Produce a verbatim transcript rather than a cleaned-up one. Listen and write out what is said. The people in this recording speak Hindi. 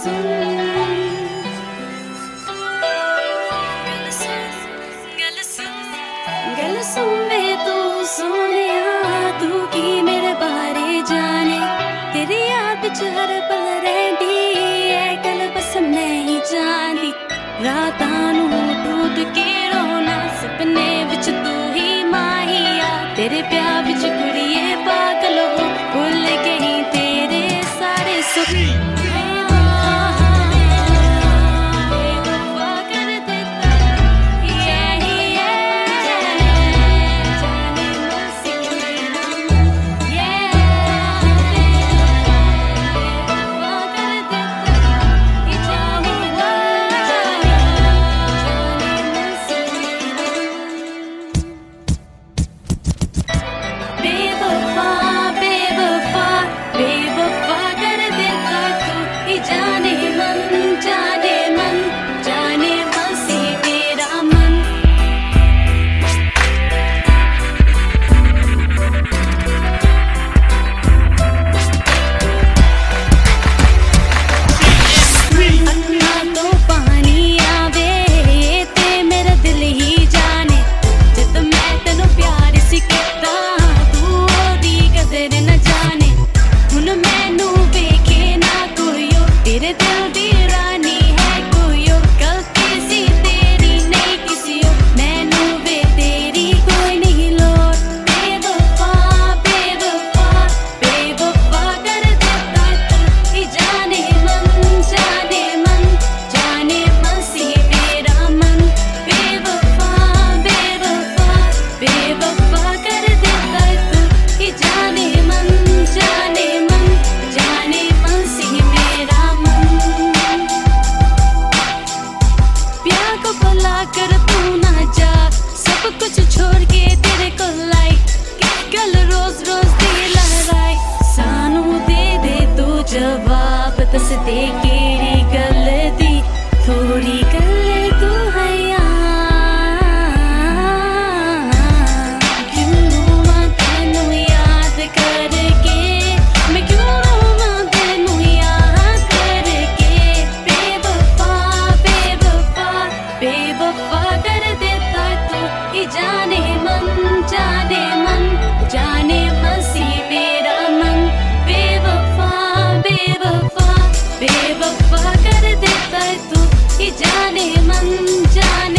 सुन गल सुन गल सुन वे तू सोनिया तू की मेरे बारे जाने तेरी याद विच हर पल रहिंदी ऐ गल बस नहीं जानदी रातां नूं टूट के रोना सपने विच तू ही माहिया तेरे प्यार विच कुड़िए पागल हो भुल गई तेरे सारे सुख कर तू ना जा सब कुछ छोड़ के तेरे को लाइक गल रोज रोज दी लहराए सानू दे दे तू जवाब दस दे केड़ी गल दी थोड़ी गल तू है क्यों रोवां तेनू याद करके मैं क्यों रोवां तेनू याद करके बेवफा बेवफा बेवफा कर देता तू ही जाने मन जाने मन जाने मसी मेरा मन बेवफा बेवफा बेवफा कर देता तू ही जाने मन जाने